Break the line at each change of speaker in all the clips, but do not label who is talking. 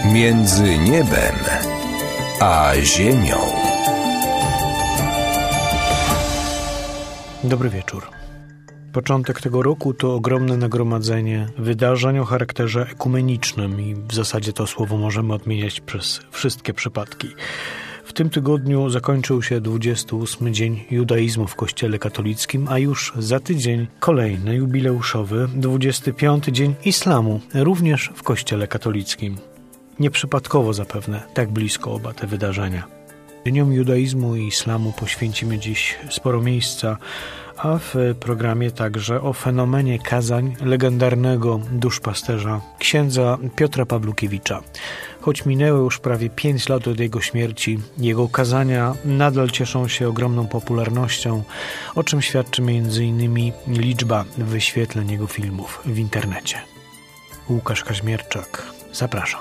Między niebem a ziemią.
Dobry wieczór. Początek tego roku to ogromne nagromadzenie wydarzeń o charakterze ekumenicznym i w zasadzie to słowo możemy odmieniać przez wszystkie przypadki. W tym tygodniu zakończył się 28. dzień judaizmu w Kościele katolickim, a już za tydzień kolejny jubileuszowy 25. dzień islamu, również w Kościele katolickim. Nieprzypadkowo zapewne tak blisko oba te wydarzenia. Dniom judaizmu i islamu poświęcimy dziś sporo miejsca, a w programie także o fenomenie kazań legendarnego duszpasterza księdza Piotra Pawlukiewicza. Choć minęło już prawie 5 lat od jego śmierci, jego kazania nadal cieszą się ogromną popularnością, o czym świadczy m.in. liczba wyświetleń jego filmów w internecie. Łukasz Kaźmierczak, zapraszam.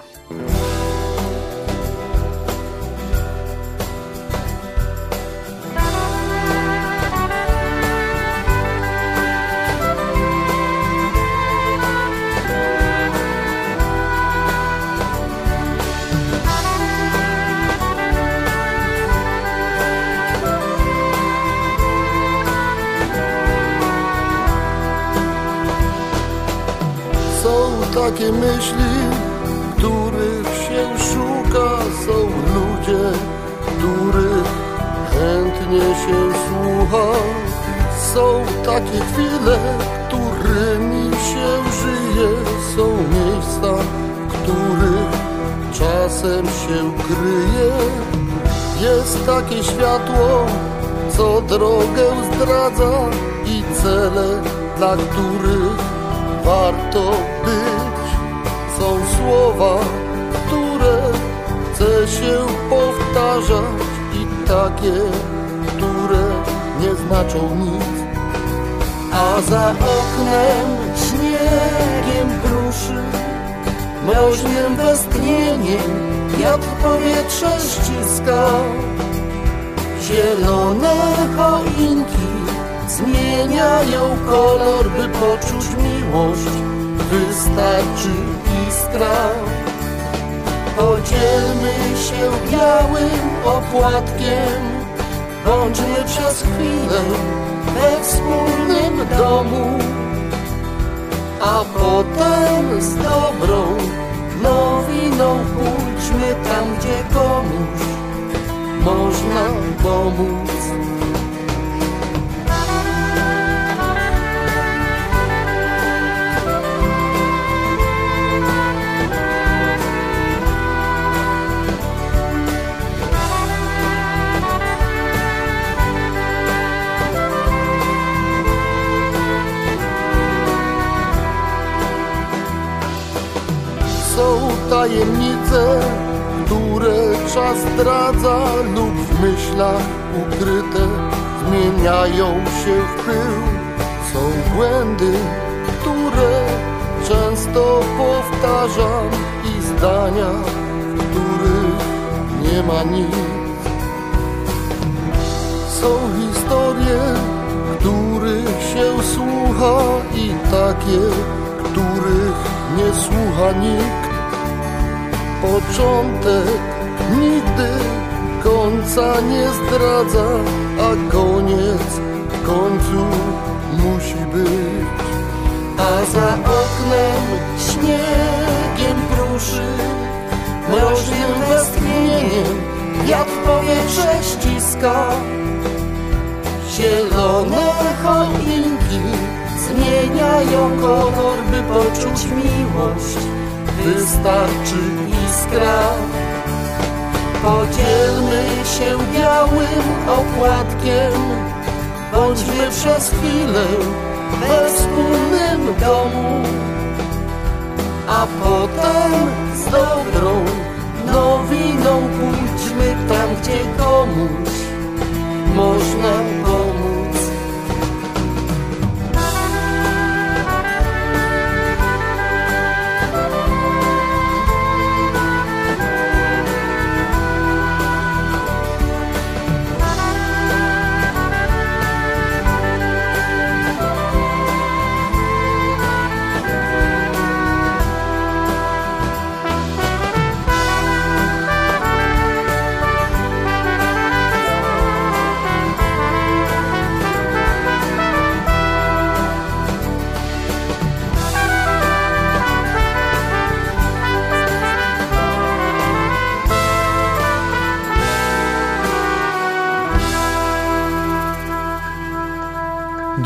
Takie myśli, których się szuka, są ludzie, których chętnie się słucha. Są takie chwile, którymi się żyje, są miejsca, w których czasem się kryje. Jest takie światło, co drogę zdradza i cele, dla których warto być. Są słowa, które chce się powtarzać i takie, które nie znaczą nic. A za oknem śniegiem kruszy, mroźnym westchnieniem wiatr powietrze ściska. Zielone choinki zmieniają kolor, by poczuć miłość. Wystarczy iskra. Podzielmy się białym opłatkiem, bądźmy przez chwilę we wspólnym domu, a potem z dobrą nowiną pójdźmy tam, gdzie komuś można pomóc. Są tajemnice, które czas zdradza lub w myślach ukryte zmieniają się w pył. Są błędy, które często powtarzam i zdania, w których nie ma nic. Są historie, których się słucha i takie, których nie słucha nikt. Początek nigdy końca nie zdradza, a koniec w końcu musi być. A za oknem śniegiem pruszy, mroźnym westchnieniem wiatr powietrze ściska. Zielone choinki zmieniają kolor, by poczuć miłość. Wystarczy iskra. Podzielmy się białym opłatkiem, bądźmy przez chwilę we wspólnym domu, a potem z dobrą nowiną pójdźmy tam, gdzie komuś można pomóc.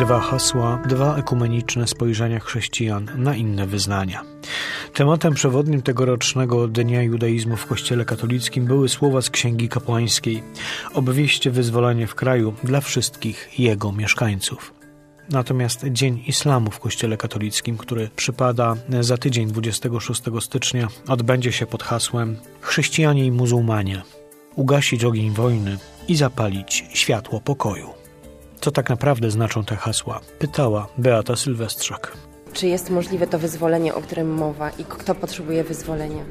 dwa hasła, dwa ekumeniczne spojrzenia chrześcijan na inne wyznania. Tematem przewodnim tegorocznego Dnia Judaizmu w Kościele katolickim były słowa z Księgi Kapłańskiej: obwieście wyzwolenie w kraju dla wszystkich jego mieszkańców. Natomiast Dzień Islamu w Kościele katolickim, który przypada za tydzień 26 stycznia, odbędzie się pod hasłem Chrześcijanie i muzułmanie. Ugasić ogień wojny i zapalić światło pokoju. Co tak naprawdę znaczą te hasła? Pytała Beata Sylwestrzak.
Czy jest możliwe to wyzwolenie, o którym mowa i kto potrzebuje wyzwolenia?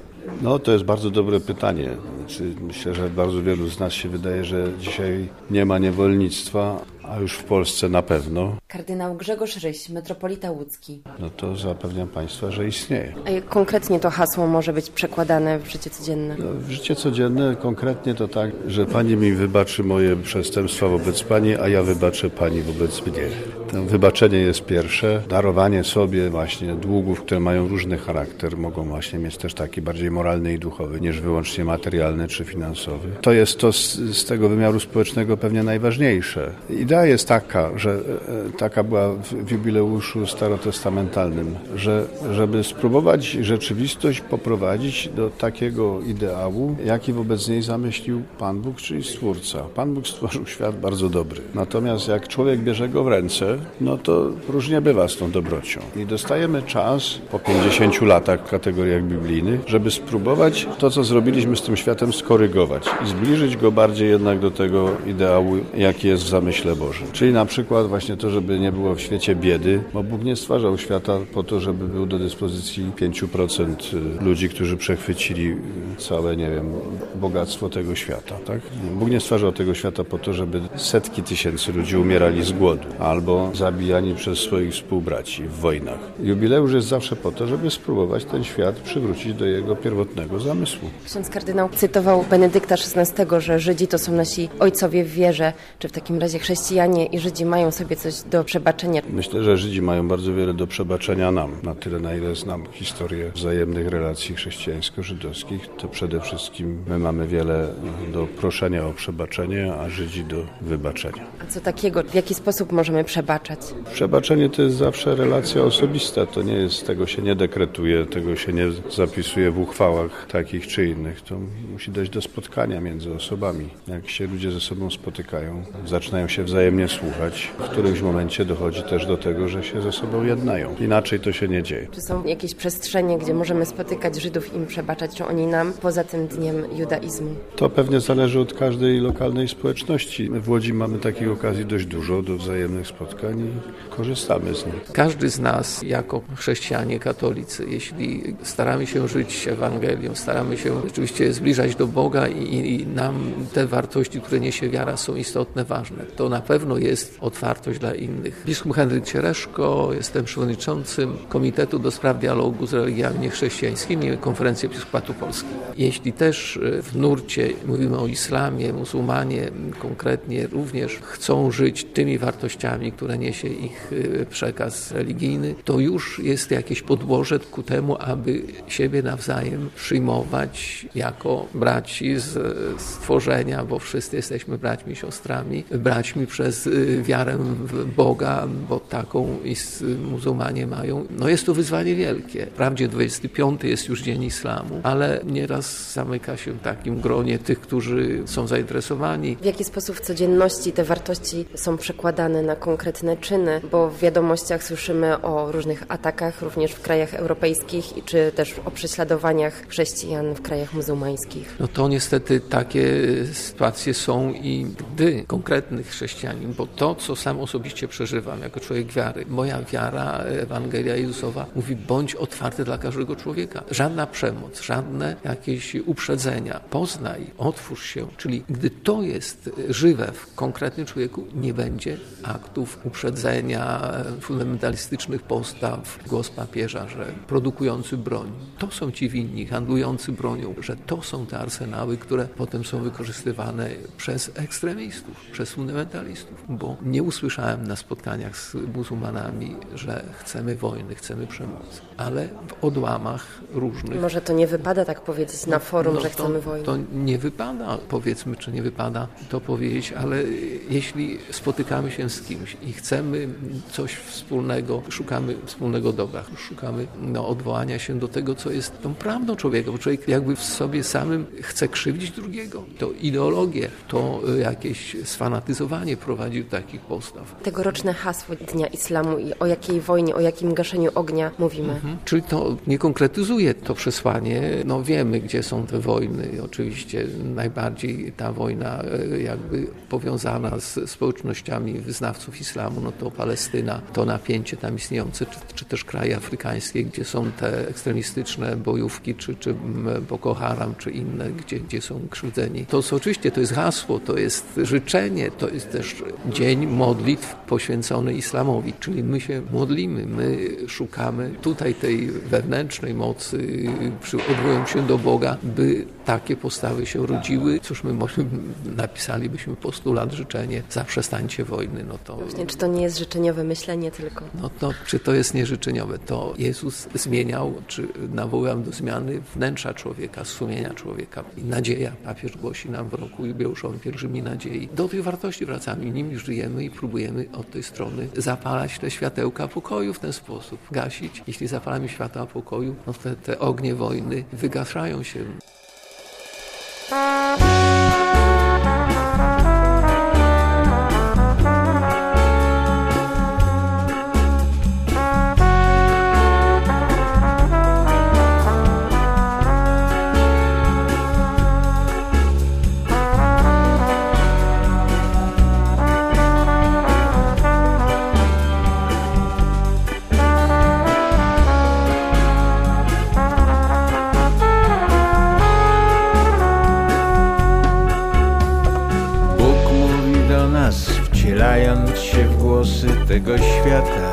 No, to jest bardzo dobre pytanie. Myślę, że bardzo wielu z nas się wydaje, że dzisiaj nie ma niewolnictwa, a już w Polsce na pewno.
Kardynał Grzegorz Ryś, metropolita łódzki.
No to zapewniam Państwa, że istnieje.
A jak konkretnie to hasło może być przekładane w życie codzienne?
No, w życie codzienne konkretnie to tak, że Pani mi wybaczy moje przestępstwa wobec Pani, a ja wybaczę Pani wobec mnie. To wybaczenie jest pierwsze. Darowanie sobie właśnie długów, które mają różny charakter, mogą właśnie mieć też taki bardziej moralny i duchowy, niż wyłącznie materialny czy finansowy. To jest to z tego wymiaru społecznego pewnie najważniejsze. Idea jest taka, że taka była w jubileuszu starotestamentalnym, że żeby spróbować rzeczywistość poprowadzić do takiego ideału, jaki wobec niej zamyślił Pan Bóg, czyli Stwórca. Pan Bóg stworzył świat bardzo dobry. Natomiast jak człowiek bierze go w ręce, no to różnie bywa z tą dobrocią. I dostajemy czas po 50 latach w kategoriach biblijnych, żeby spróbować to, co zrobiliśmy z tym światem, skorygować i zbliżyć go bardziej jednak do tego ideału, jaki jest w zamyśle Bożym. Czyli na przykład właśnie to, żeby nie było w świecie biedy, bo Bóg nie stwarzał świata po to, żeby był do dyspozycji 5% ludzi, którzy przechwycili całe, bogactwo tego świata, tak? Bóg nie stwarzał tego świata po to, żeby setki tysięcy ludzi umierali z głodu albo zabijani przez swoich współbraci w wojnach. Jubileusz jest zawsze po to, żeby spróbować ten świat przywrócić do jego pierwotnego zamysłu.
Ksiądz kardynał cytował Benedykta XVI, że Żydzi to są nasi ojcowie w wierze. Czy w takim razie chrześcijanie i Żydzi mają sobie coś do przebaczenia?
Myślę, że Żydzi mają bardzo wiele do przebaczenia nam. Na tyle, na ile znam historię wzajemnych relacji chrześcijańsko-żydowskich, to przede wszystkim my mamy wiele do proszenia o przebaczenie, a Żydzi do wybaczenia.
A co takiego? W jaki sposób możemy przebaczać?
Przebaczenie to jest zawsze relacja osobista. To nie jest, tego się nie dekretuje, tego się nie zapisuje w uchwałach takich czy innych. To musi dojść do spotkania między osobami. Jak się ludzie ze sobą spotykają, zaczynają się wzajemnie słuchać, w którymś momencie dochodzi też do tego, że się ze sobą jednają. Inaczej to się nie dzieje.
Czy są jakieś przestrzenie, gdzie możemy spotykać Żydów i im przebaczać, czy oni nam, poza tym dniem judaizmu?
To pewnie zależy od każdej lokalnej społeczności. My w Łodzi mamy takich okazji dość dużo do wzajemnych spotkań i korzystamy z nich.
Każdy z nas, jako chrześcijanie katolicy, jeśli staramy się żyć Ewangelią, staramy się rzeczywiście zbliżać do Boga i nam te wartości, które niesie wiara, są istotne, ważne, to na pewno jest otwartość dla innych. Biskup Henryk Ciereszko, jestem przewodniczącym Komitetu do Spraw Dialogu z Religiami Niechrześcijańskimi Konferencji Episkopatu Polski. Jeśli też w nurcie mówimy o islamie, muzułmanie konkretnie również chcą żyć tymi wartościami, które niesie ich przekaz religijny, to już jest jakieś podłoże ku temu, aby siebie nawzajem przyjmować jako braci z stworzenia, bo wszyscy jesteśmy braćmi i siostrami, braćmi przez wiarę w Boga, bo taką i muzułmanie mają. No jest to wyzwanie wielkie. Wprawdzie 25 jest już Dzień Islamu, ale nieraz zamyka się w takim gronie tych, którzy są zainteresowani.
W jaki sposób w codzienności te wartości są przekładane na konkretne czyny? Bo w wiadomościach słyszymy o różnych atakach, również w krajach europejskich, czy też o prześladowaniach chrześcijan w krajach muzułmańskich.
No to niestety takie sytuacje są i gdy konkretny chrześcijanin, bo to, co sam osobiście przeżywam jako człowiek wiary, moja wiara, Ewangelia Jezusowa mówi: bądź otwarty dla każdego człowieka. Żadna przemoc, żadne jakieś uprzedzenia. Poznaj, otwórz się. Czyli gdy to jest żywe w konkretnym człowieku, nie będzie aktów uprzedzenia, fundamentalistycznych postaw, głos papieża, że produkujący broń. To są ci winni, handlujący bronią, że to są te arsenały, które potem są wykorzystywane przez ekstremistów, przez fundamentalistów. ekstremistów, bo nie usłyszałem na spotkaniach z muzułmanami, że chcemy wojny, chcemy przemocy, ale w odłamach różnych.
Może to nie wypada tak powiedzieć na forum, że chcemy wojny.
To nie wypada, powiedzmy, czy nie wypada to powiedzieć, ale jeśli spotykamy się z kimś i chcemy coś wspólnego, szukamy wspólnego dobra, szukamy odwołania się do tego, co jest tą prawdą człowieka, bo człowiek jakby w sobie samym chce krzywdzić drugiego. To ideologię, to jakieś sfanatyzowanie prowadzi do takich postaw.
Tegoroczne hasło Dnia Islamu i o jakiej wojnie, o jakim gaszeniu ognia mówimy.
Czyli to nie konkretyzuje to przesłanie. Wiemy, gdzie są te wojny. Oczywiście najbardziej ta wojna jakby powiązana z społecznościami wyznawców islamu, to Palestyna, to napięcie tam istniejące, czy też kraje afrykańskie, gdzie są te ekstremistyczne bojówki, czy Boko Haram, czy inne, gdzie są krzywdzeni. Oczywiście to jest hasło, to jest życzenie, to jest też dzień modlitw poświęcony islamowi, czyli my się modlimy, my szukamy tutaj tej wewnętrznej mocy, odwołując się do Boga, by takie postawy się rodziły. Cóż, my napisalibyśmy postulat, życzenie, zaprzestańcie wojny.
Właśnie, czy to nie jest życzeniowe myślenie tylko?
Czy to jest nieżyczeniowe? To Jezus zmieniał, czy nawoływał do zmiany wnętrza człowieka, sumienia człowieka. I nadzieja, papież głosi nam w roku jubileuszowym pielgrzymi nadziei. Do tych wartości wracamy, nimi żyjemy i próbujemy od tej strony zapalać te światełka pokoju w ten sposób, gasić. Jeśli zapalamy światła pokoju, te ognie wojny wygaszają się.
Wcielając się w głosy tego świata,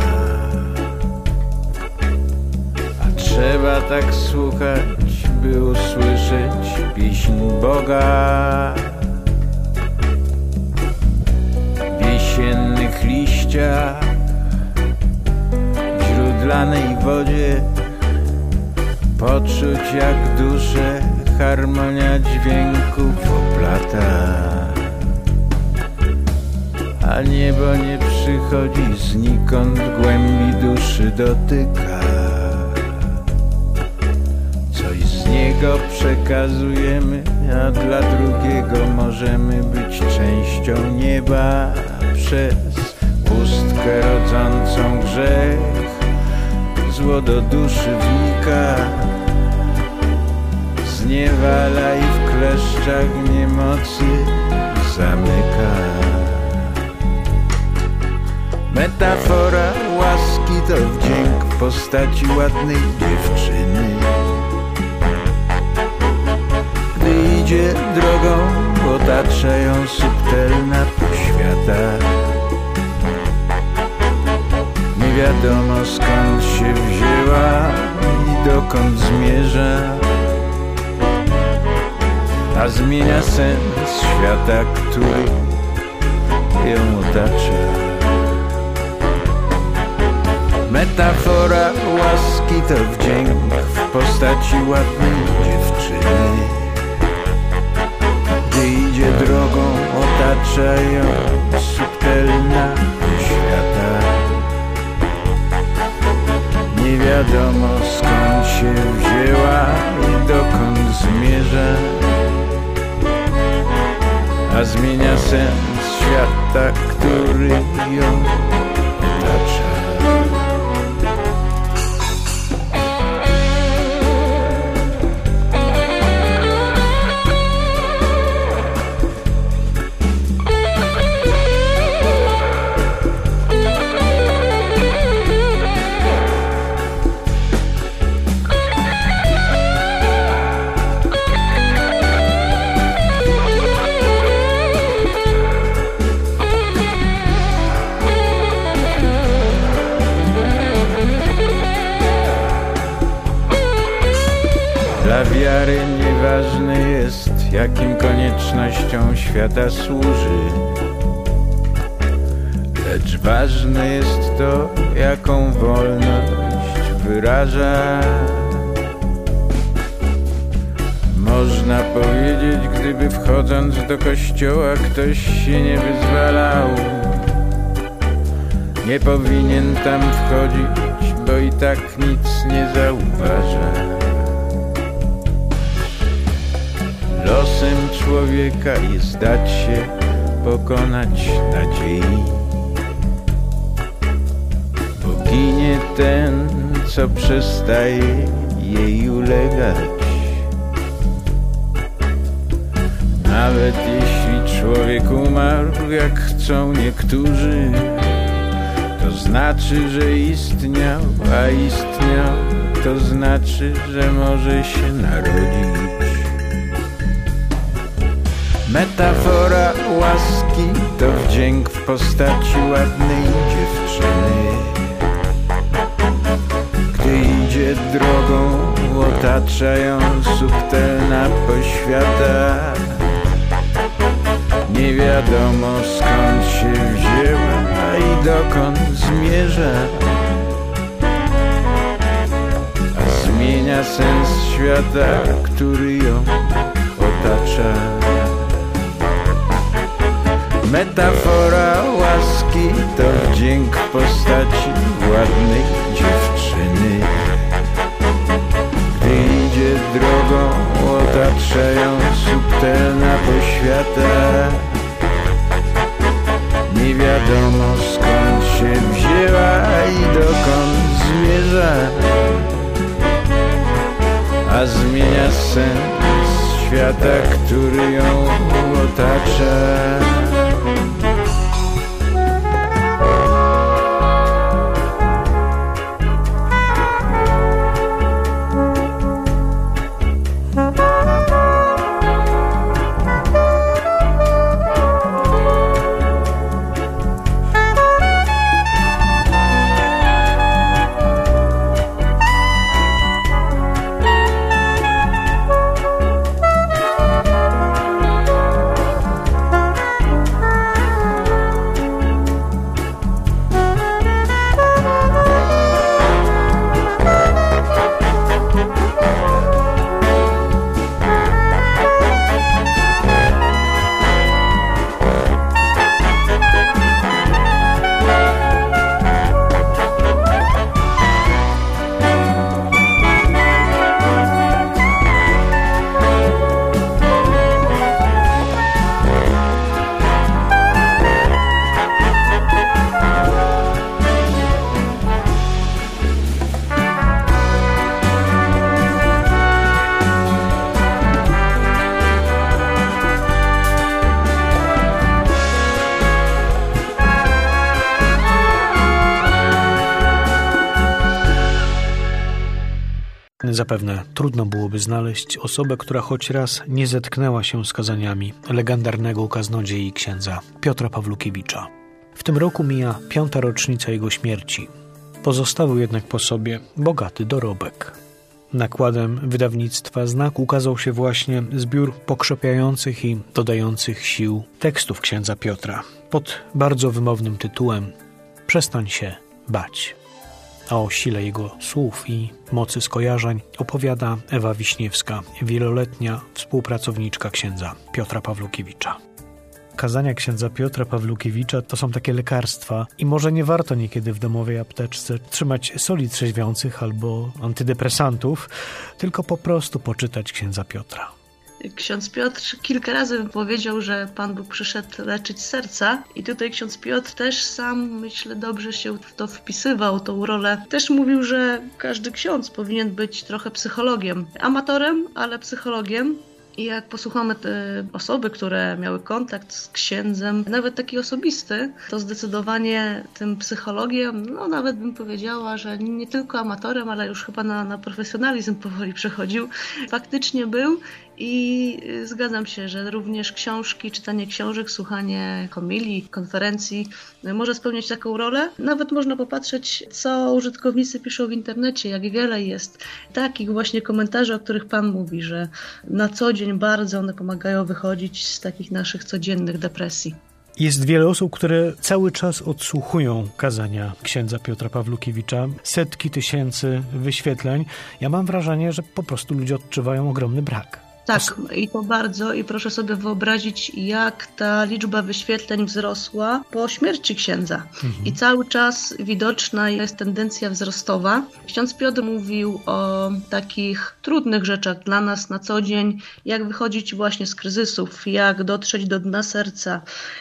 a trzeba tak słuchać, by usłyszeć pieśń Boga. W jesiennych liściach, w źródlanej wodzie poczuć jak duszę harmonia dźwięków oplata. A niebo nie przychodzi znikąd, głębi duszy dotyka. Coś z niego przekazujemy, a dla drugiego możemy być częścią nieba. Przez pustkę rodzącą grzech zło do duszy wnika, zniewala i w kleszczach niemocy zamyka. Metafora łaski to wdzięk w postaci ładnej dziewczyny. Gdy idzie drogą, otacza ją subtelna poświata. Nie wiadomo skąd się wzięła i dokąd zmierza, a zmienia sens świata, który ją otacza. Metafora łaski to wdzięk w postaci ładnej dziewczyny. Gdy idzie drogą, otacza ją subtelna poświata. Nie wiadomo skąd się wzięła i dokąd zmierza, a zmienia sens świata, który ją otacza. Dla wiary nieważne jest, jakim koniecznościom świata służy. lecz ważne jest to, jaką wolność wyraża. Można powiedzieć, gdyby wchodząc do kościoła ktoś się nie wyzwalał, nie powinien tam wchodzić, bo i tak nic nie zauważa. Losem człowieka jest dać się pokonać nadziei, bo ginie ten, co przestaje jej ulegać. Nawet jeśli człowiek umarł, jak chcą niektórzy, to znaczy, że istniał, a istniał, to znaczy, że może się narodzić. Metafora łaski to wdzięk w postaci ładnej dziewczyny, gdy idzie drogą, otacza ją subtelna poświata. Nie wiadomo skąd się wzięła, a i dokąd zmierza, a zmienia sens świata, który ją otacza. Metafora łaski to wdzięk w postaci ładnej dziewczyny, gdy idzie drogą, otacza ją subtelna poświata. Nie wiadomo skąd się wzięła i dokąd zmierza, a zmienia sens świata, który ją otacza.
Zapewne trudno byłoby znaleźć osobę, która choć raz nie zetknęła się z kazaniami legendarnego kaznodziei księdza Piotra Pawlukiewicza. W tym roku mija 5. rocznica jego śmierci. Pozostawił jednak po sobie bogaty dorobek. Nakładem wydawnictwa Znak ukazał się właśnie zbiór pokrzepiających i dodających sił tekstów księdza Piotra pod bardzo wymownym tytułem „Przestań się bać”. A o sile jego słów i mocy skojarzeń opowiada Ewa Wiśniewska, wieloletnia współpracowniczka księdza Piotra Pawlukiewicza. Kazania księdza Piotra Pawlukiewicza to są takie lekarstwa i może nie warto niekiedy w domowej apteczce trzymać soli trzeźwiących albo antydepresantów, tylko po prostu poczytać księdza Piotra.
Ksiądz Piotr kilka razy powiedział, że Pan Bóg przyszedł leczyć serca i tutaj ksiądz Piotr też sam, myślę, dobrze się w to wpisywał, tą rolę. Też mówił, że każdy ksiądz powinien być trochę psychologiem. Amatorem, ale psychologiem. I jak posłuchamy te osoby, które miały kontakt z księdzem, nawet taki osobisty, to zdecydowanie tym psychologiem, no nawet bym powiedziała, że nie tylko amatorem, ale już chyba na profesjonalizm powoli przechodził, faktycznie był. I zgadzam się, że również książki, czytanie książek, słuchanie homilii, konferencji może spełniać taką rolę. Nawet można popatrzeć, co użytkownicy piszą w internecie, jak wiele jest takich właśnie komentarzy, o których Pan mówi, że na co dzień bardzo one pomagają wychodzić z takich naszych codziennych depresji.
Jest wiele osób, które cały czas odsłuchują kazania księdza Piotra Pawlukiewicza. Setki tysięcy wyświetleń. Ja mam wrażenie, że po prostu ludzie odczuwają ogromny brak.
Tak, i to bardzo. I proszę sobie wyobrazić, jak ta liczba wyświetleń wzrosła po śmierci księdza. I cały czas widoczna jest tendencja wzrostowa. Ksiądz Piotr mówił o takich trudnych rzeczach dla nas na co dzień, jak wychodzić właśnie z kryzysów, jak dotrzeć do dna serca,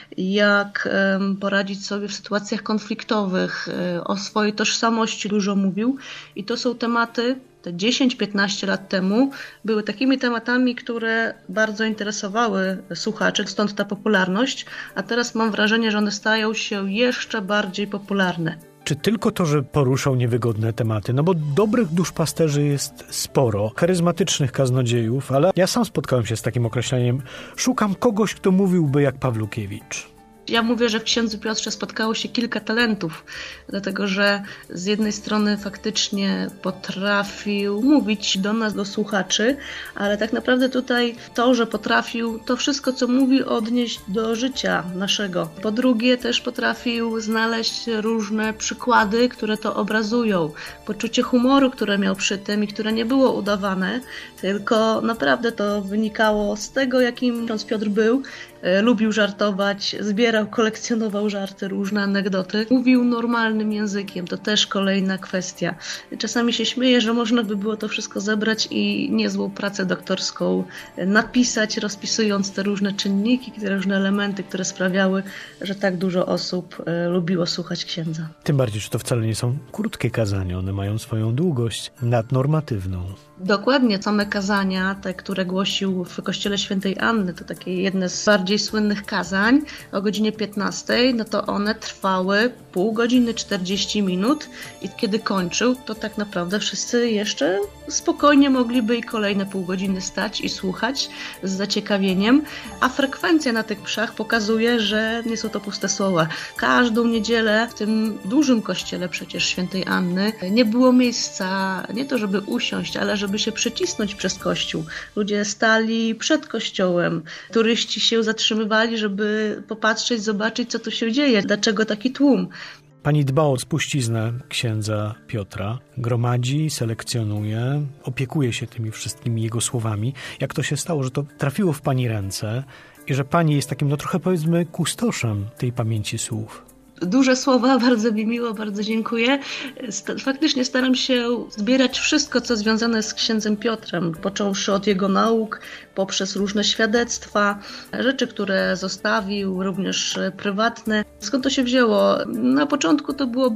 jak poradzić sobie w sytuacjach konfliktowych, o swojej tożsamości dużo mówił. I to są tematy, te 10-15 lat temu były takimi tematami, które bardzo interesowały słuchaczy, stąd ta popularność, a teraz mam wrażenie, że one stają się jeszcze bardziej popularne.
Czy tylko to, że poruszał niewygodne tematy? No bo dobrych duszpasterzy jest sporo, charyzmatycznych kaznodziejów, ale ja sam spotkałem się z takim określeniem. Szukam kogoś, kto mówiłby jak Pawlukiewicz.
Ja mówię, że w księdzu Piotrze spotkało się kilka talentów, dlatego że z jednej strony faktycznie potrafił mówić do nas, do słuchaczy, ale tak naprawdę tutaj to, że potrafił to wszystko, co mówi, odnieść do życia naszego. Po drugie też potrafił znaleźć różne przykłady, które to obrazują. Poczucie humoru, które miał przy tym i które nie było udawane, tylko naprawdę to wynikało z tego, jakim ksiądz Piotr był. Lubił żartować, zbierał, kolekcjonował żarty, różne anegdoty. Mówił normalnym językiem, to też kolejna kwestia. Czasami się śmieję, że można by było to wszystko zebrać i niezłą pracę doktorską napisać, rozpisując te różne czynniki, te różne elementy, które sprawiały, że tak dużo osób lubiło słuchać księdza.
Tym bardziej, że to wcale nie są krótkie kazania, one mają swoją długość nadnormatywną.
Dokładnie, same kazania, te, które głosił w kościele świętej Anny, to takie jedne z bardziej słynnych kazań o godzinie 15, no to one trwały pół godziny, 40 minut i kiedy kończył, to tak naprawdę wszyscy jeszcze spokojnie mogliby i kolejne pół godziny stać i słuchać z zaciekawieniem, a frekwencja na tych mszach pokazuje, że nie są to puste słowa. Każdą niedzielę w tym dużym kościele przecież świętej Anny nie było miejsca, nie to żeby usiąść, ale żeby się przecisnąć przez kościół. Ludzie stali przed kościołem, turyści się zatrzymywali, żeby popatrzeć, zobaczyć, co tu się dzieje, dlaczego taki tłum.
Pani dba o spuściznę księdza Piotra, gromadzi, selekcjonuje, opiekuje się tymi wszystkimi jego słowami. Jak to się stało, że to trafiło w pani ręce i że pani jest takim, no trochę powiedzmy, kustoszem tej pamięci słów?
Duże słowa, bardzo mi miło, bardzo dziękuję. Faktycznie staram się zbierać wszystko, co związane z księdzem Piotrem, począwszy od jego nauk, poprzez różne świadectwa, rzeczy, które zostawił, również prywatne. Skąd to się wzięło? Na początku to było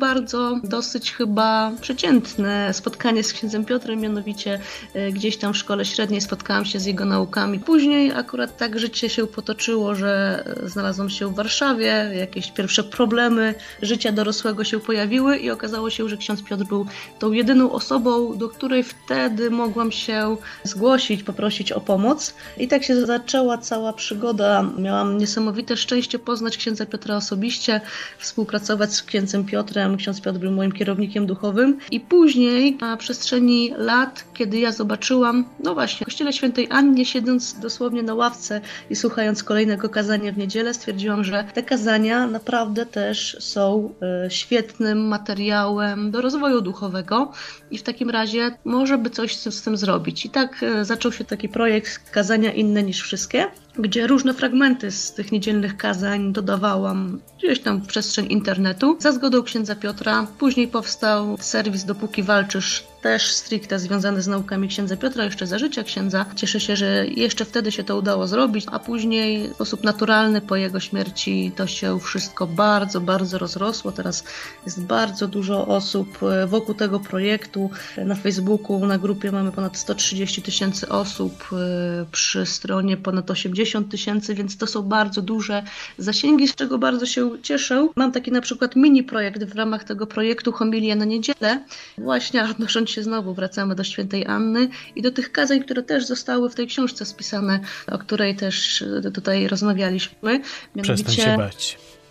dosyć chyba przeciętne spotkanie z księdzem Piotrem, mianowicie gdzieś tam w szkole średniej spotkałam się z jego naukami. Później akurat tak życie się potoczyło, że znalazłam się w Warszawie, jakieś pierwsze problemy życia dorosłego się pojawiły i okazało się, że ksiądz Piotr był tą jedyną osobą, do której wtedy mogłam się zgłosić, poprosić o pomoc. I tak się zaczęła cała przygoda. Miałam niesamowite szczęście poznać księdza Piotra osobiście, współpracować z księdzem Piotrem. Ksiądz Piotr był moim kierownikiem duchowym. I później na przestrzeni lat, kiedy ja zobaczyłam, no właśnie, w kościele świętej Annie, siedząc dosłownie na ławce i słuchając kolejnego kazania w niedzielę, stwierdziłam, że te kazania naprawdę też są świetnym materiałem do rozwoju duchowego i w takim razie może by coś z tym zrobić. I tak zaczął się taki projekt Kazania inne niż wszystkie, gdzie różne fragmenty z tych niedzielnych kazań dodawałam gdzieś tam w przestrzeń internetu za zgodą księdza Piotra. Później powstał serwis Dopóki walczysz, też stricte związany z naukami księdza Piotra, jeszcze za życia księdza. Cieszę się, że jeszcze wtedy się to udało zrobić, a później w sposób naturalny po jego śmierci to się wszystko bardzo, bardzo rozrosło. Teraz jest bardzo dużo osób wokół tego projektu. Na Facebooku, na grupie mamy ponad 130 000 osób, przy stronie ponad 80 000, więc to są bardzo duże zasięgi, z czego bardzo się cieszę. Mam taki na przykład mini projekt w ramach tego projektu Homilia na niedzielę. Właśnie odnosząc się znowu, wracamy do świętej Anny i do tych kazań, które też zostały w tej książce spisane, o której też tutaj rozmawialiśmy.
Przestań się bać.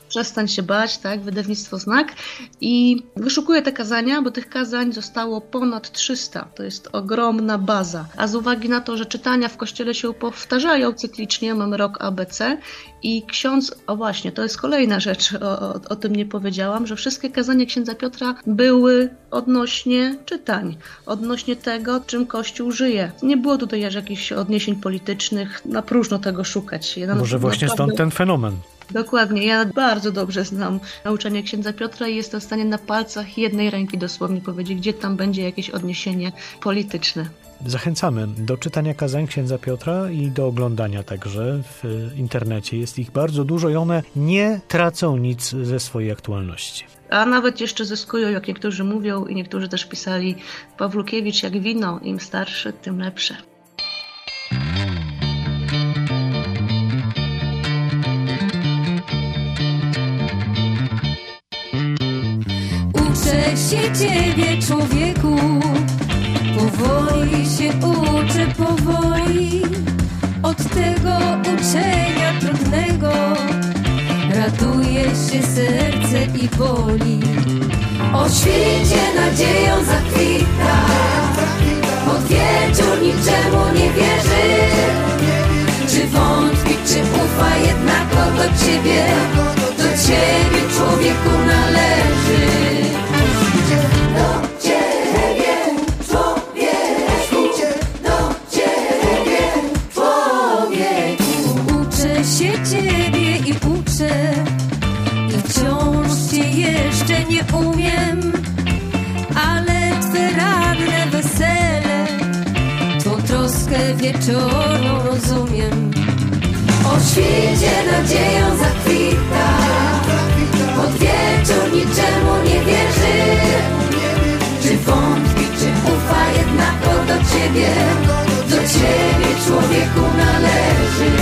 Przestań się bać, tak, wydawnictwo Znak, i wyszukuję te kazania, bo tych kazań zostało ponad 300. To jest ogromna baza. A z uwagi na to, że czytania w kościele się powtarzają cyklicznie, mamy rok ABC i ksiądz, o właśnie, to jest kolejna rzecz, o tym nie powiedziałam, że wszystkie kazania księdza Piotra były odnośnie czytań, odnośnie tego, czym Kościół żyje. Nie było tutaj jakichś odniesień politycznych, na próżno tego szukać.
Może właśnie stąd ten fenomen.
Dokładnie. Ja bardzo dobrze znam nauczanie księdza Piotra i jestem w stanie na palcach jednej ręki dosłownie powiedzieć, gdzie tam będzie jakieś odniesienie polityczne.
Zachęcamy do czytania kazań księdza Piotra i do oglądania także w internecie. Jest ich bardzo dużo i one nie tracą nic ze swojej aktualności.
A nawet jeszcze zyskują, jak niektórzy mówią i niektórzy też pisali, Pawlukiewicz jak wino, im starszy, tym lepsze.
Uczę się Ciebie, człowieku, powoli się uczę, powoli. Od tego uczenia trudnego raduje się serce i boli. O świecie nadzieją zakwita, pod wieczór niczemu nie wierzy. Czy wątpi, czy ufa, jednako do Ciebie człowieku należy. Do Ciebie, człowieku, do Ciebie, człowieku. Uczę się Ciebie i uczę, i wciąż Cię jeszcze nie umiem, ale Twe ranne wesele, Twą troskę wieczorną rozumiem. O świecie nadzieją zakwita, pod wieczór niczemu nie wierzy. Czy wątpi, czy ufa, jednako do Ciebie człowieku należy.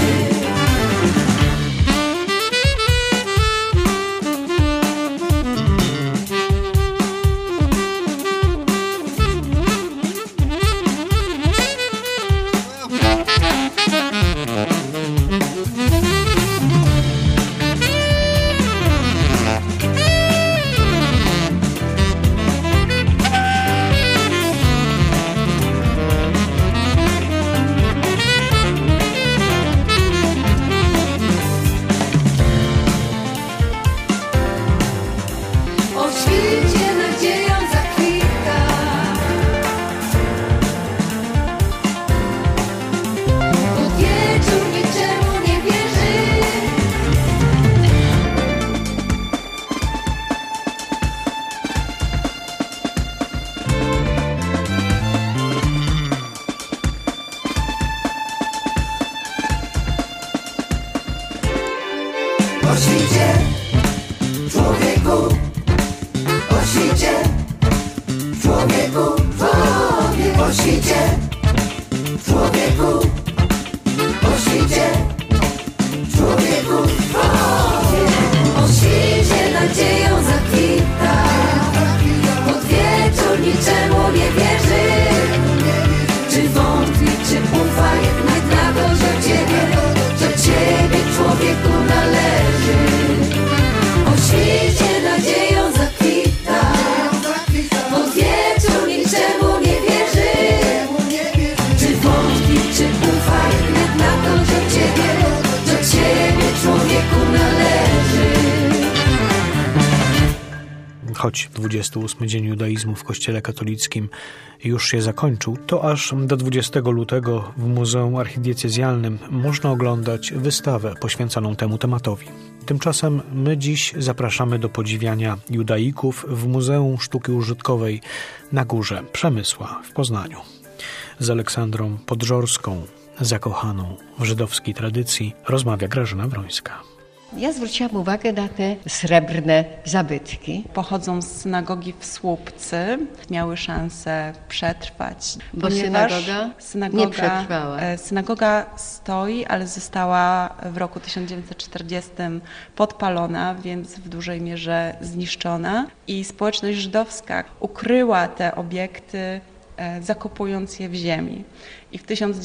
O świcie, człowieku, o świcie, człowieku, człowieku, o świcie, człowieku, o świcie, człowieku, człowieku, o świcie nadzieją zakwita, pod wieczór niczemu nie wierzy, czy wątpi, czy ufa, jednako do Ciebie człowieku należy. O świecie nadzieją zakwita, pod wieczór niczemu nie wierzy, czy wątpi, czy ufa, jednako do Ciebie człowieku należy.
Choć 28 dzień judaizmu w Kościele katolickim już się zakończył, to aż do 20 lutego w Muzeum Archidiecezjalnym można oglądać wystawę poświęconą temu tematowi. Tymczasem my dziś zapraszamy do podziwiania judaików w Muzeum Sztuki Użytkowej na Górze Przemysła w Poznaniu. Z Aleksandrą Podżorską, zakochaną w żydowskiej tradycji, rozmawia Grażyna Wrońska.
Ja zwróciłam uwagę na te srebrne zabytki.
Pochodzą z synagogi w Słupcy, miały szansę przetrwać.
Bo synagoga nie przetrwała.
Synagoga stoi, ale została w roku 1940 podpalona, więc w dużej mierze zniszczona. I społeczność żydowska ukryła te obiekty, zakopując je w ziemi. I w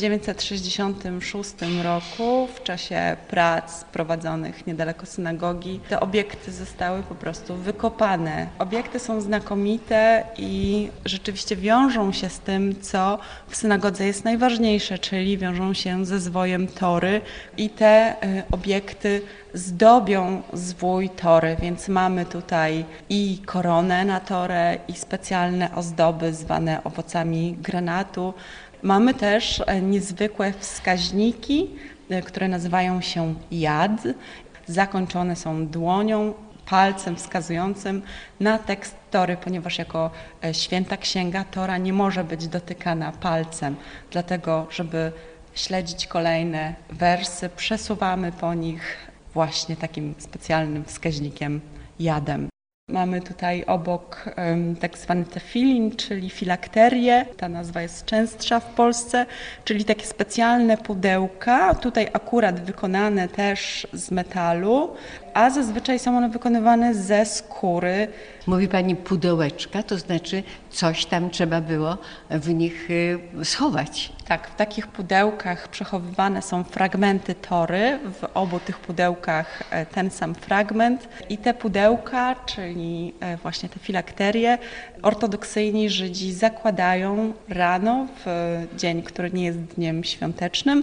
1966 roku, w czasie prac prowadzonych niedaleko synagogi, te obiekty zostały po prostu wykopane. Obiekty są znakomite i rzeczywiście wiążą się z tym, co w synagodze jest najważniejsze, czyli wiążą się ze zwojem Tory i te obiekty zdobią zwój Tory, więc mamy tutaj i koronę na Torę, i specjalne ozdoby zwane owocami granatu. Mamy też niezwykłe wskaźniki, które nazywają się jad. Zakończone są dłonią, palcem wskazującym na tekst Tory, ponieważ jako święta księga Tora nie może być dotykana palcem. Dlatego, żeby śledzić kolejne wersy, przesuwamy po nich właśnie takim specjalnym wskaźnikiem jadem. Mamy tutaj obok tak zwany tefilin, czyli filakterię. Ta nazwa jest częstsza w Polsce, czyli takie specjalne pudełka, tutaj akurat wykonane też z metalu, a zazwyczaj są one wykonywane ze skóry.
Mówi pani pudełeczka, to znaczy coś tam trzeba było w nich schować.
Tak, w takich pudełkach przechowywane są fragmenty Tory, w obu tych pudełkach ten sam fragment i te pudełka, czyli właśnie te filakterie, ortodoksyjni Żydzi zakładają rano w dzień, który nie jest dniem świątecznym,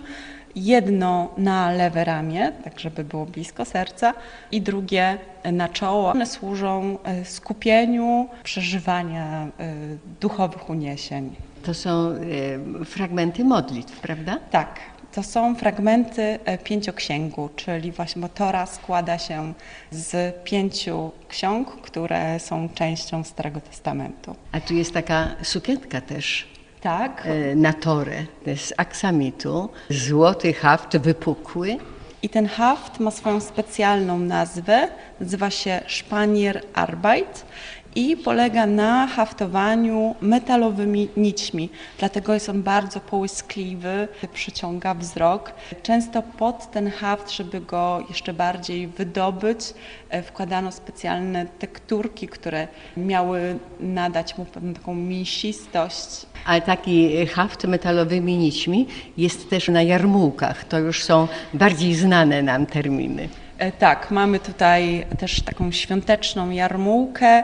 jedno na lewe ramię, tak żeby było blisko serca, i drugie na czoło. One służą skupieniu, przeżywania duchowych uniesień.
To są fragmenty modlitw, prawda?
Tak. To są fragmenty pięcioksięgu, czyli właśnie, bo Tora składa się z 5 ksiąg, które są częścią Starego Testamentu.
A tu jest taka sukienka też.
Tak.
Na Torę, z aksamitu, złoty haft wypukły.
I ten haft ma swoją specjalną nazwę, nazywa się Spanier Arbeit i polega na haftowaniu metalowymi nićmi. Dlatego jest on bardzo połyskliwy, przyciąga wzrok. Często pod ten haft, żeby go jeszcze bardziej wydobyć, wkładano specjalne tekturki, które miały nadać mu pewną taką mięsistość.
Ale taki haft metalowymi nićmi jest też na jarmułkach. To już są bardziej znane nam terminy.
Tak, mamy tutaj też taką świąteczną jarmułkę,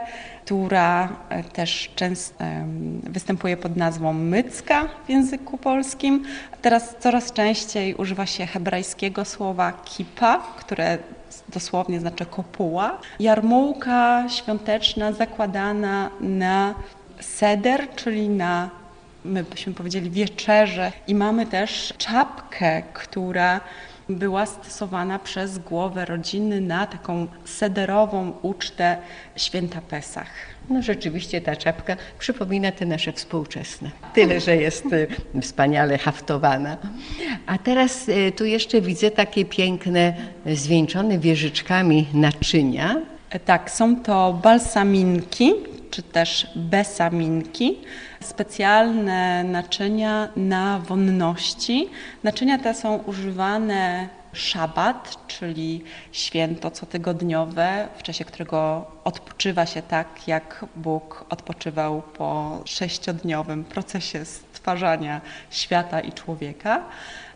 która też często występuje pod nazwą mycka w języku polskim. Teraz coraz częściej używa się hebrajskiego słowa kipa, które dosłownie znaczy kopuła. Jarmułka świąteczna zakładana na seder, czyli na, my byśmy powiedzieli, wieczerzę. I mamy też czapkę, która była stosowana przez głowę rodziny na taką sederową ucztę święta Pesach.
No rzeczywiście ta czapka przypomina te nasze współczesne. Tyle, że jest wspaniale haftowana. A teraz tu jeszcze widzę takie piękne, zwieńczone wieżyczkami naczynia.
Tak, są to balsaminki, czy też besaminki, specjalne naczynia na wonności. Naczynia te są używane szabat, czyli święto cotygodniowe, w czasie którego odpoczywa się tak, jak Bóg odpoczywał po 6-dniowym procesie stwarzania świata i człowieka.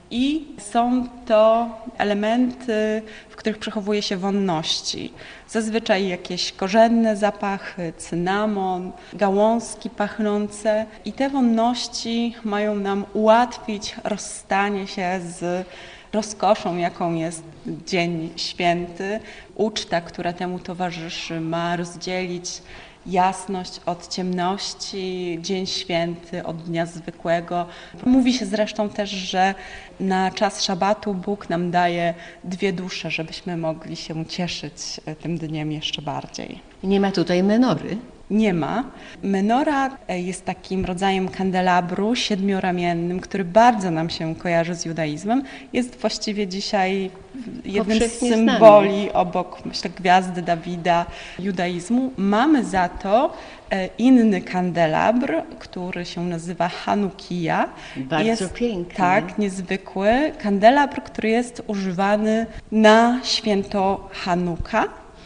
I są to elementy, w których przechowuje się wonności. Zazwyczaj jakieś korzenne zapachy, cynamon, gałązki pachnące. I te wonności mają nam ułatwić rozstanie się z rozkoszą, jaką jest Dzień Święty. Uczta, która temu towarzyszy, ma rozdzielić jasność od ciemności, Dzień Święty od dnia zwykłego. Mówi się zresztą też, że na czas szabatu Bóg nam daje 2 dusze, żebyśmy mogli się cieszyć tym dniem jeszcze bardziej.
Nie ma tutaj menory?
Nie ma. Menora jest takim rodzajem kandelabru 7-ramiennym, który bardzo nam się kojarzy z judaizmem. Jest właściwie dzisiaj jednym z symboli obok, myślę, gwiazdy Dawida judaizmu. Mamy za to inny kandelabr, który się nazywa Hanukija.
Bardzo piękny.
Tak, niezwykły. Kandelabr, który jest używany na święto Hanuka.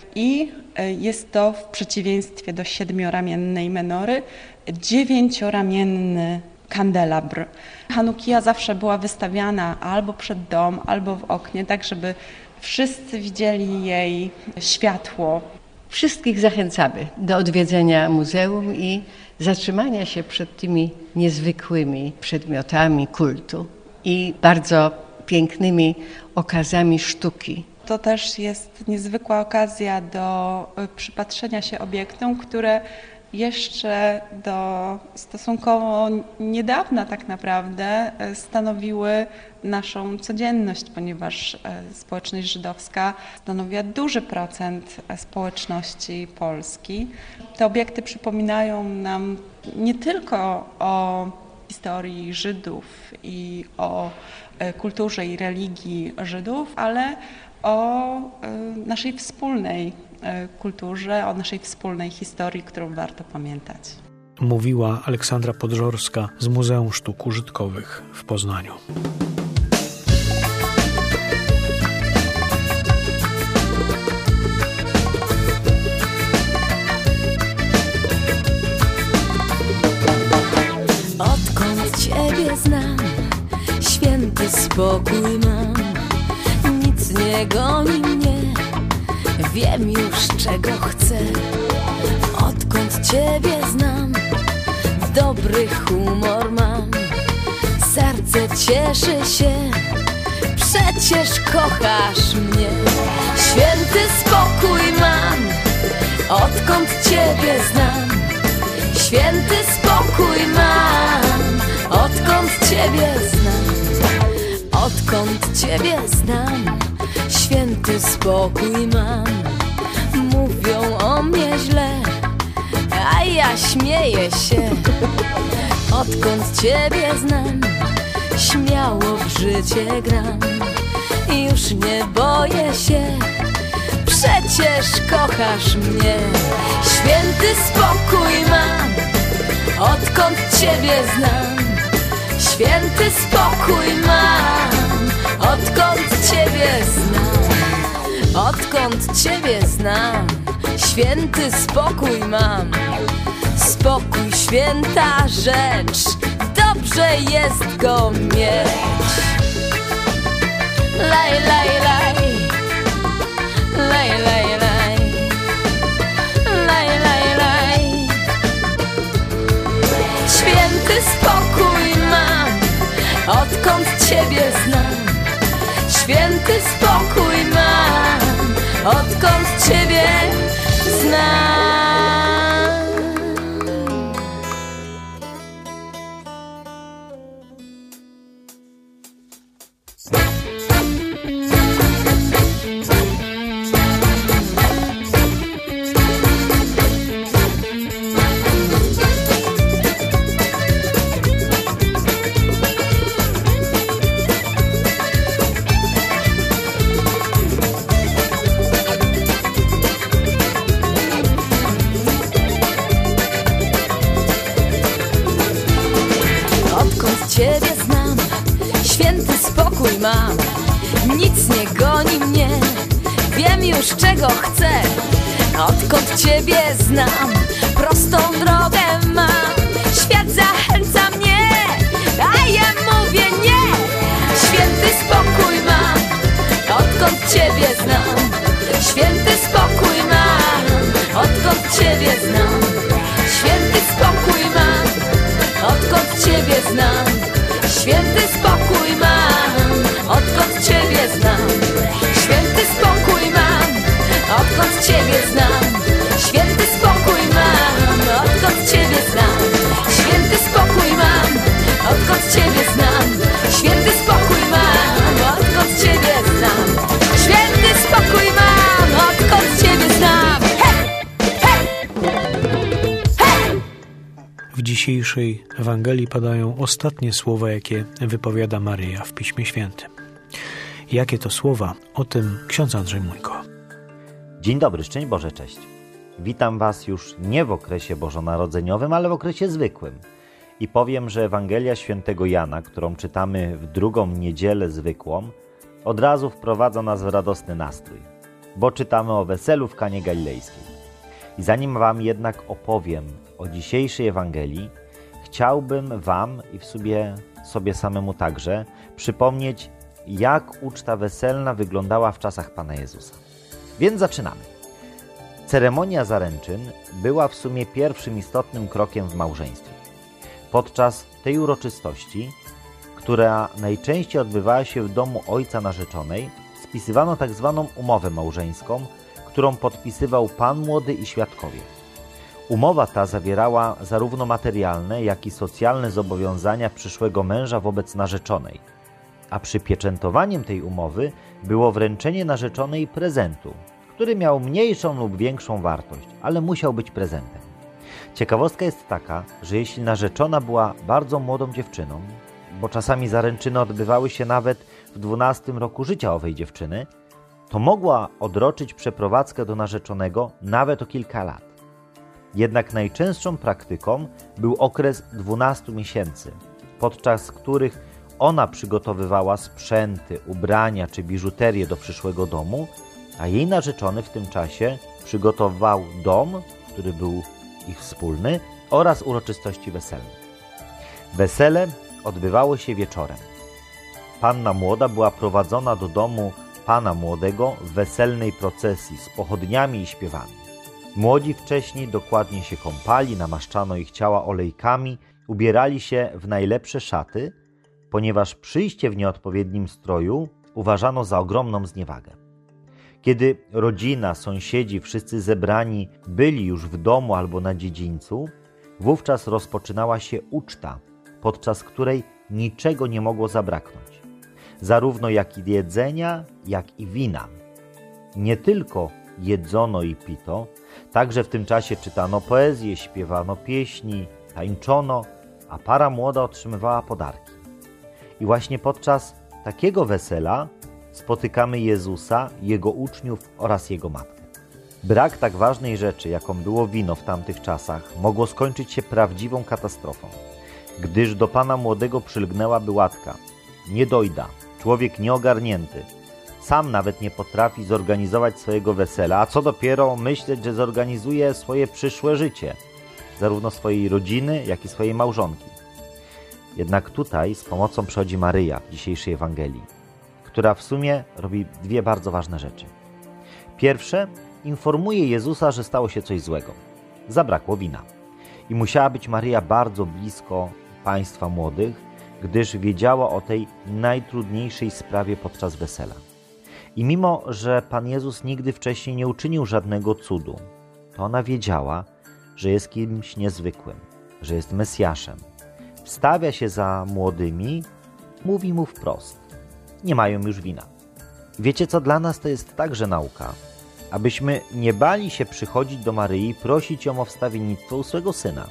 I jest to w przeciwieństwie do 7-ramiennej menory 9-ramienny kandelabr. Hanukija zawsze była wystawiana albo przed dom, albo w oknie, tak żeby wszyscy widzieli jej światło.
Wszystkich zachęcamy do odwiedzenia muzeum i zatrzymania się przed tymi niezwykłymi przedmiotami kultu i bardzo pięknymi okazami sztuki.
To też jest niezwykła okazja do przypatrzenia się obiektom, które jeszcze do stosunkowo niedawna tak naprawdę stanowiły naszą codzienność, ponieważ społeczność żydowska stanowiła duży procent społeczności Polski. Te obiekty przypominają nam nie tylko o historii Żydów i o kulturze i religii Żydów, ale o naszej wspólnej kulturze, o naszej wspólnej historii, którą warto pamiętać.
Mówiła Aleksandra Podżorska z Muzeum Sztuk Użytkowych w Poznaniu.
Odkąd Ciebie znam, święty spokój mam, nic nie goni mnie, wiem już czego chcę. Odkąd Ciebie znam, dobry humor mam, serce cieszy się, przecież kochasz mnie. Święty spokój mam, odkąd Ciebie znam. Święty spokój mam, odkąd Ciebie znam. Odkąd Ciebie znam, święty spokój mam. Mówią o mnie źle, a ja śmieję się. Odkąd Ciebie znam, śmiało w życie gram. Już nie boję się, przecież kochasz mnie. Święty spokój mam, odkąd Ciebie znam. Święty spokój mam, odkąd Ciebie znam. Odkąd Ciebie znam, święty spokój mam. Spokój święta rzecz, dobrze jest go mieć. Laj, laj, laj, laj, laj, laj, laj, laj, laj. Święty spokój mam, odkąd Ciebie znam. Święty spokój mam, odkąd Ciebie znam. Ciebie znam, święty spokój mam, nic nie goni mnie, wiem już czego chcę. Odkąd Ciebie znam, prostą drogę mam, świat zachęca mnie, a ja mówię nie. Święty spokój mam, odkąd Ciebie znam. Święty spokój mam, odkąd Ciebie znam. Święty spokój mam, odkąd Ciebie znam. Święty spokój mam, odkąd Ciebie znam. Święty spokój mam, odkąd Ciebie znam. Święty spokój mam, odkąd Ciebie znam. Święty spokój mam, odkąd Ciebie znam. Święty spokój mam, odkąd Ciebie znam. Święty spokój mam, odkąd Ciebie znam.
W dzisiejszej Ewangelii padają ostatnie słowa, jakie wypowiada Maryja w Piśmie Świętym. Jakie to słowa? O tym ksiądz Andrzej Muńko.
Dzień dobry, szczęść Boże, cześć. Witam Was już nie w okresie bożonarodzeniowym, ale w okresie zwykłym. I powiem, że Ewangelia Świętego Jana, którą czytamy w drugą niedzielę zwykłą, od razu wprowadza nas w radosny nastrój, bo czytamy o weselu w Kanie Galilejskiej. I zanim Wam jednak opowiem o dzisiejszej Ewangelii, chciałbym wam i w sobie samemu także przypomnieć, jak uczta weselna wyglądała w czasach Pana Jezusa. Więc zaczynamy. Ceremonia zaręczyn była w sumie pierwszym istotnym krokiem w małżeństwie. Podczas tej uroczystości, która najczęściej odbywała się w domu ojca narzeczonej, spisywano tak zwaną umowę małżeńską, którą podpisywał pan młody i świadkowie. Umowa ta zawierała zarówno materialne, jak i socjalne zobowiązania przyszłego męża wobec narzeczonej, a przypieczętowaniem tej umowy było wręczenie narzeczonej prezentu, który miał mniejszą lub większą wartość, ale musiał być prezentem. Ciekawostka jest taka, że jeśli narzeczona była bardzo młodą dziewczyną, bo czasami zaręczyny odbywały się nawet w 12 roku życia owej dziewczyny, to mogła odroczyć przeprowadzkę do narzeczonego nawet o kilka lat. Jednak najczęstszą praktyką był okres 12 miesięcy, podczas których ona przygotowywała sprzęty, ubrania czy biżuterię do przyszłego domu, a jej narzeczony w tym czasie przygotowywał dom, który był ich wspólny, oraz uroczystości weselne. Wesele odbywało się wieczorem. Panna młoda była prowadzona do domu pana młodego w weselnej procesji z pochodniami i śpiewami. Młodzi wcześniej dokładnie się kąpali, namaszczano ich ciała olejkami, ubierali się w najlepsze szaty, ponieważ przyjście w nieodpowiednim stroju uważano za ogromną zniewagę. Kiedy rodzina, sąsiedzi, wszyscy zebrani byli już w domu albo na dziedzińcu, wówczas rozpoczynała się uczta, podczas której niczego nie mogło zabraknąć. Zarówno jak i jedzenia, jak i wina. Nie tylko jedzono i pito, także w tym czasie czytano poezję, śpiewano pieśni, tańczono, a para młoda otrzymywała podarki. I właśnie podczas takiego wesela spotykamy Jezusa, Jego uczniów oraz Jego matkę. Brak tak ważnej rzeczy, jaką było wino w tamtych czasach, mogło skończyć się prawdziwą katastrofą, gdyż do pana młodego przylgnęłaby łatka. Nie dojda, człowiek nieogarnięty, sam nawet nie potrafi zorganizować swojego wesela, a co dopiero myśleć, że zorganizuje swoje przyszłe życie, zarówno swojej rodziny, jak i swojej małżonki. Jednak tutaj z pomocą przychodzi Maryja w dzisiejszej Ewangelii, która w sumie robi dwie bardzo ważne rzeczy. Pierwsze, informuje Jezusa, że stało się coś złego. Zabrakło wina. I musiała być Maryja bardzo blisko państwa młodych, gdyż wiedziała o tej najtrudniejszej sprawie podczas wesela. I mimo, że Pan Jezus nigdy wcześniej nie uczynił żadnego cudu, to ona wiedziała, że jest kimś niezwykłym, że jest Mesjaszem. Wstawia się za młodymi, mówi mu wprost: nie mają już wina. Wiecie co, dla nas to jest także nauka, abyśmy nie bali się przychodzić do Maryi i prosić ją o wstawiennictwo u swego syna.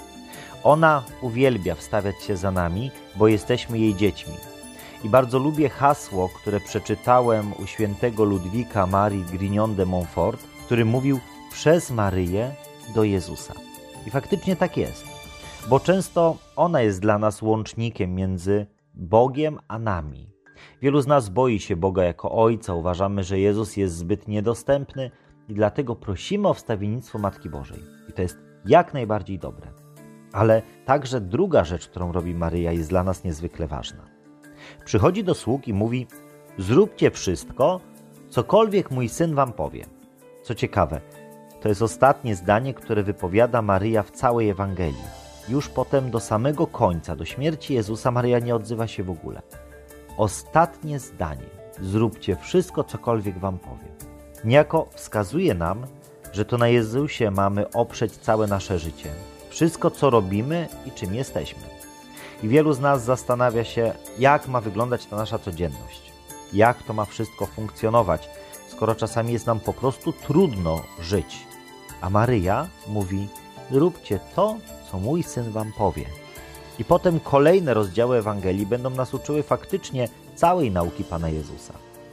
Ona uwielbia wstawiać się za nami, bo jesteśmy jej dziećmi. I bardzo lubię hasło, które przeczytałem u świętego Ludwika Marii Grignon de Montfort, który mówił: przez Maryję do Jezusa. I faktycznie tak jest, bo często ona jest dla nas łącznikiem między Bogiem a nami. Wielu z nas boi się Boga jako Ojca, uważamy, że Jezus jest zbyt niedostępny i dlatego prosimy o wstawiennictwo Matki Bożej. I to jest jak najbardziej dobre. Ale także druga rzecz, którą robi Maryja, jest dla nas niezwykle ważna. Przychodzi do sług i mówi: zróbcie wszystko, cokolwiek mój syn wam powie. Co ciekawe, to jest ostatnie zdanie, które wypowiada Maryja w całej Ewangelii. Już potem do samego końca, do śmierci Jezusa, Maryja nie odzywa się w ogóle. Ostatnie zdanie: zróbcie wszystko, cokolwiek wam powie. Niejako wskazuje nam, że to na Jezusie mamy oprzeć całe nasze życie. Wszystko, co robimy i czym jesteśmy. I wielu z nas zastanawia się, jak ma wyglądać ta nasza codzienność. Jak to ma wszystko funkcjonować, skoro czasami jest nam po prostu trudno żyć. A Maryja mówi: róbcie to, co mój syn wam powie. I potem kolejne rozdziały Ewangelii będą nas uczyły faktycznie całej nauki Pana Jezusa.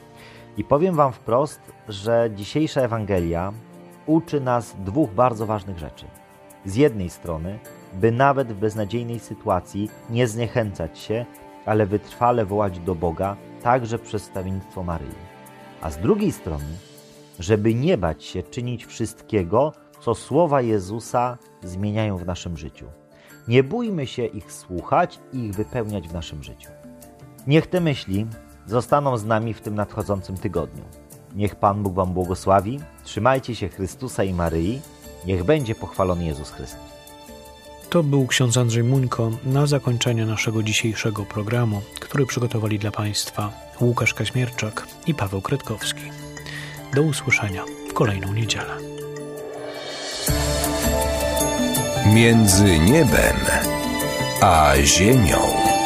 I powiem wam wprost, że dzisiejsza Ewangelia uczy nas dwóch bardzo ważnych rzeczy. Z jednej strony, by nawet w beznadziejnej sytuacji nie zniechęcać się, ale wytrwale wołać do Boga, także przez wstawiennictwo Maryi. A z drugiej strony, żeby nie bać się czynić wszystkiego, co słowa Jezusa zmieniają w naszym życiu. Nie bójmy się ich słuchać i ich wypełniać w naszym życiu. Niech te myśli zostaną z nami w tym nadchodzącym tygodniu. Niech Pan Bóg wam błogosławi, trzymajcie się Chrystusa i Maryi, niech będzie pochwalony Jezus Chrystus.
To był ksiądz Andrzej Muńko na zakończenie naszego dzisiejszego programu, który przygotowali dla Państwa Łukasz Kaźmierczak i Paweł Kretkowski. Do usłyszenia w kolejną niedzielę.
Między niebem a ziemią.